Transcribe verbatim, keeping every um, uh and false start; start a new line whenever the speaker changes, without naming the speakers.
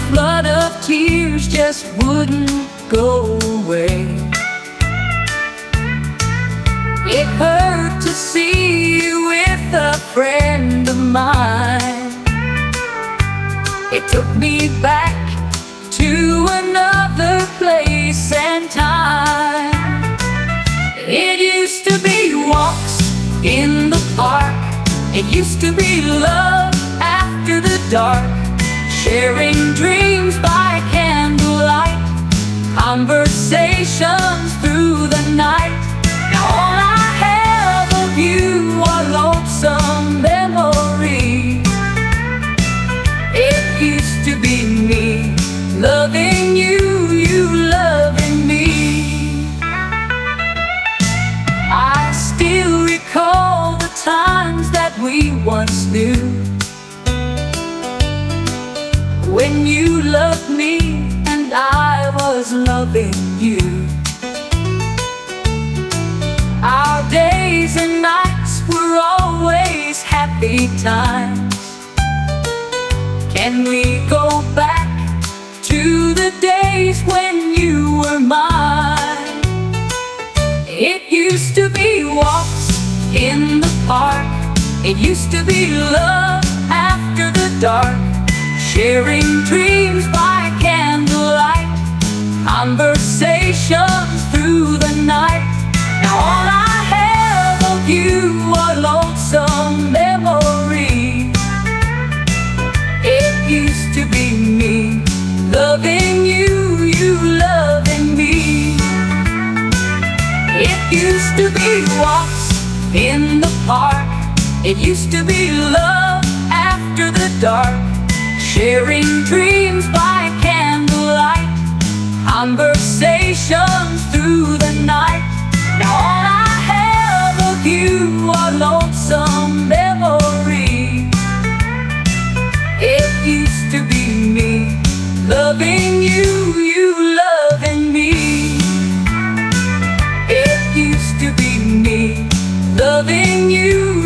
flood of tears just wouldn't go away. It hurt to see you with a friend of mine. It took me back to another place and time. It used to be walks in the park. It used to be love after the dark, sharing dreams by candlelight, conversations through the night. Now all I have of you are lonesome memories. It used to be me loving you, you loving me. I still recall the times that we once knew, when you loved me and I was loving you. Our days and nights were always happy times. Can we go back to the days when you were mine? It used to be walks in the park. It used to be love after the dark, sharing dreams by candlelight, conversations through the night. Now all I have of you are lonesome memories. It used to be me loving you, you loving me. It used to be walks in the park. It used to be love after the dark, sharing dreams by candlelight, conversations through the night. Now all I have of you are lonesome memories. It used to be me loving you, you loving me. It used to be me loving you.